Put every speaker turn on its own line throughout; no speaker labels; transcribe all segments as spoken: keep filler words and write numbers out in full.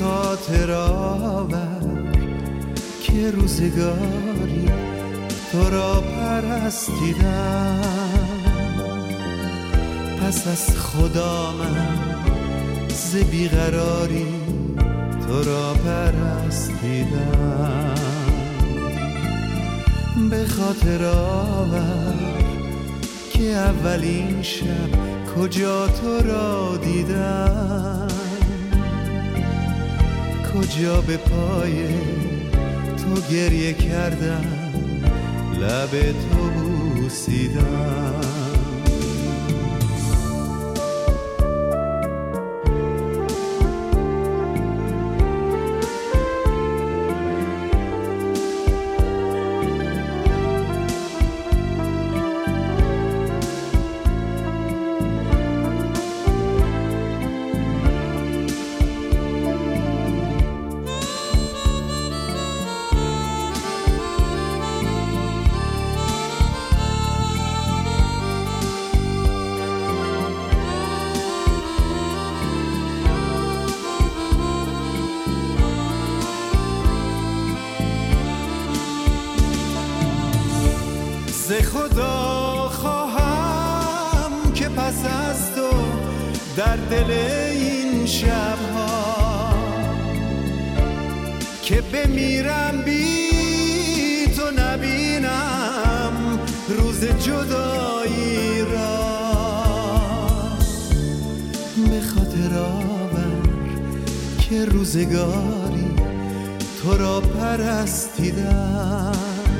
خاطر آور که روزگاری تو را پرستیدم، پس از خدا من ز بیقراری تو را پرستیدم. به خاطر آور که اولین شب کجا تو را دیدم، کجا به پای تو گریه کردم، لب تو بوسیدم. ز خدا خواهم که پس از تو در دل این شبها که بمیرم بی تو نبینم روز جدایی را. به خاطر آور که روزگاری تو را پرستیدم،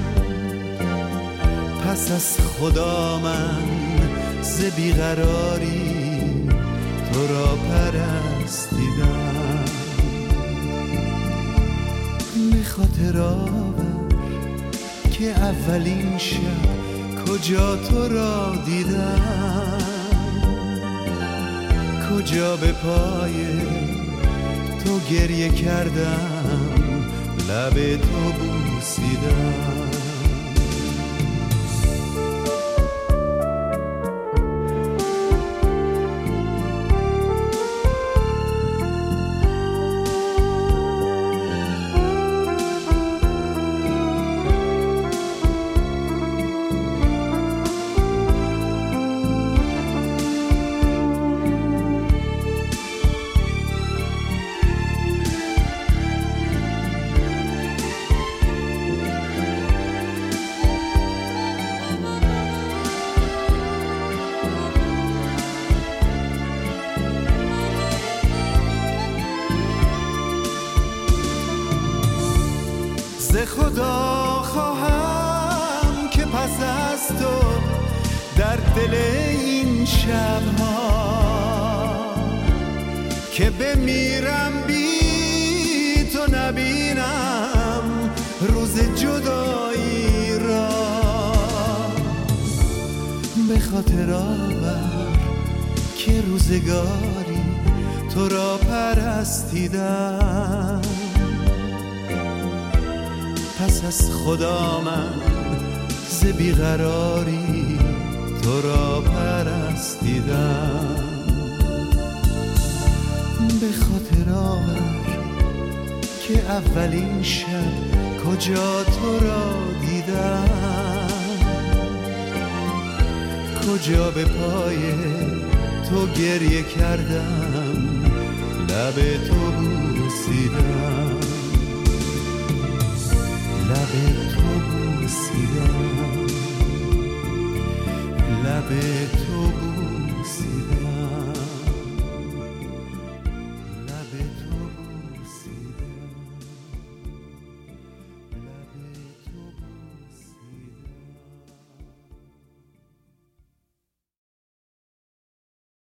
پس از خدا من ز بیقراری تو را پرستیدم. به خاطر آور که اولین شب کجا تو را دیدم، کجا به پای تو گریه کردم، لب تو بوسیدم. ز خدا خواهم که پس از تو در دل این شبها که بمیرم بی تو نبینم روز جدایی را. به خاطر آور که روزگاری تو را پرستیدم، پس از خدا من ز بیقراری تو را پرستیدم. به خاطر آور که اولین شب کجا تو را دیدم، کجا به پای تو گریه کردم، لب تو بوسیدم، لب تو بوسیدم، لب تو